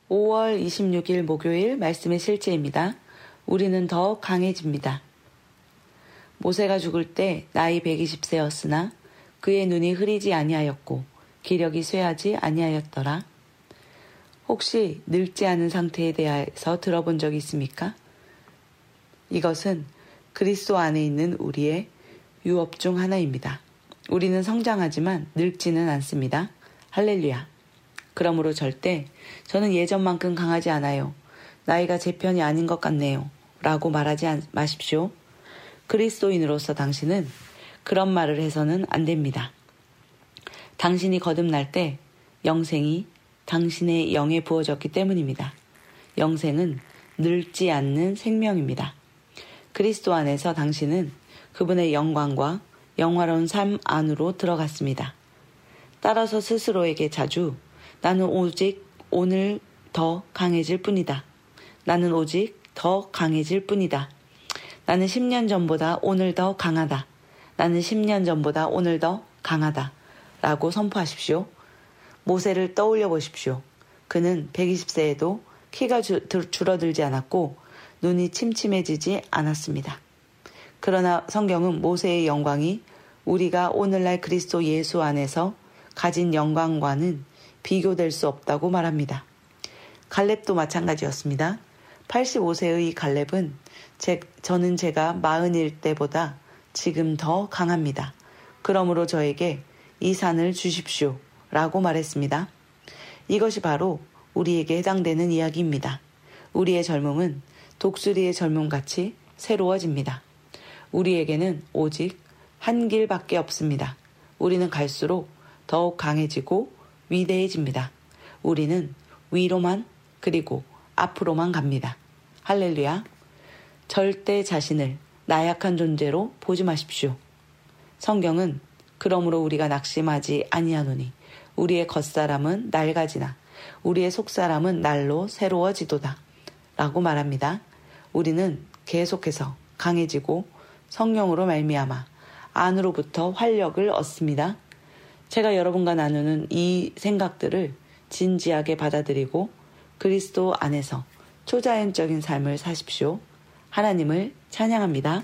5월 26일 목요일 말씀의 실제입니다. 우리는 더 강해집니다. 모세가 죽을 때 나이 120세였으나 그의 눈이 흐리지 아니하였고 기력이 쇠하지 아니하였더라. 혹시 늙지 않은 상태에 대해서 들어본 적이 있습니까? 이것은 그리스도 안에 있는 우리의 유업 중 하나입니다. 우리는 성장하지만 늙지는 않습니다. 할렐루야. 그러므로 절대 저는 예전만큼 강하지 않아요. 나이가 제 편이 아닌 것 같네요. 라고 말하지 마십시오. 그리스도인으로서 당신은 그런 말을 해서는 안 됩니다. 당신이 거듭날 때 영생이 당신의 영에 부어졌기 때문입니다. 영생은 늙지 않는 생명입니다. 그리스도 안에서 당신은 그분의 영광과 영화로운 삶 안으로 들어갔습니다. 따라서 스스로에게 자주 나는 오직 오늘 더 강해질 뿐이다. 나는 오직 더 강해질 뿐이다. 나는 10년 전보다 오늘 더 강하다. 나는 10년 전보다 오늘 더 강하다. 라고 선포하십시오. 모세를 떠올려 보십시오. 그는 120세에도 키가 줄어들지 않았고 눈이 침침해지지 않았습니다. 그러나 성경은 모세의 영광이 우리가 오늘날 그리스도 예수 안에서 가진 영광과는 비교될 수 없다고 말합니다. 갈렙도 마찬가지였습니다. 85세의 갈렙은 저는 제가 40일 때보다 지금 더 강합니다. 그러므로 저에게 이 산을 주십시오. 라고 말했습니다. 이것이 바로 우리에게 해당되는 이야기입니다. 우리의 젊음은 독수리의 젊음같이 새로워집니다. 우리에게는 오직 한 길밖에 없습니다. 우리는 갈수록 더욱 강해지고 위대해집니다. 우리는 위로만 그리고 앞으로만 갑니다. 할렐루야. 절대 자신을 나약한 존재로 보지 마십시오. 성경은 그러므로 우리가 낙심하지 아니하노니 우리의 겉사람은 낡아지나 우리의 속사람은 날로 새로워지도다 라고 말합니다. 우리는 계속해서 강해지고 성령으로 말미암아 안으로부터 활력을 얻습니다. 제가 여러분과 나누는 이 생각들을 진지하게 받아들이고 그리스도 안에서 초자연적인 삶을 사십시오. 하나님을 찬양합니다.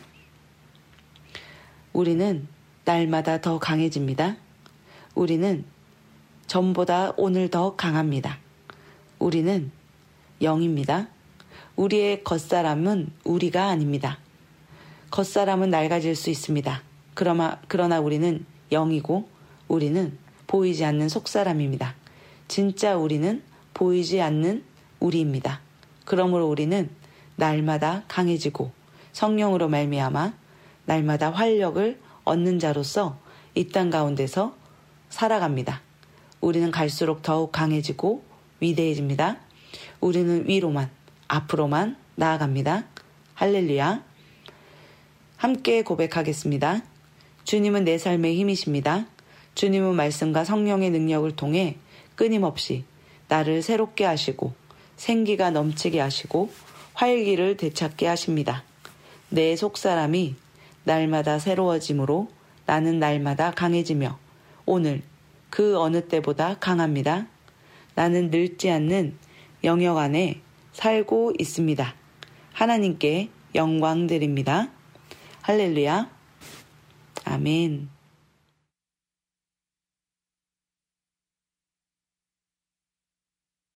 우리는 날마다 더 강해집니다. 우리는 전보다 오늘 더 강합니다. 우리는 영입니다. 우리의 겉사람은 우리가 아닙니다. 겉사람은 낡아질 수 있습니다. 그러나 우리는 영이고 우리는 보이지 않는 속사람입니다. 진짜 우리는 보이지 않는 우리입니다. 그러므로 우리는 날마다 강해지고 성령으로 말미암아 날마다 활력을 얻는 자로서 이 땅 가운데서 살아갑니다. 우리는 갈수록 더욱 강해지고 위대해집니다. 우리는 위로만 앞으로만 나아갑니다. 할렐루야. 함께 고백하겠습니다. 주님은 내 삶의 힘이십니다. 주님은 말씀과 성령의 능력을 통해 끊임없이 나를 새롭게 하시고 생기가 넘치게 하시고 활기를 되찾게 하십니다. 내 속사람이 날마다 새로워짐으로 나는 날마다 강해지며 오늘 그 어느 때보다 강합니다. 나는 늙지 않는 영역 안에 살고 있습니다. 하나님께 영광 드립니다. 할렐루야. 아멘.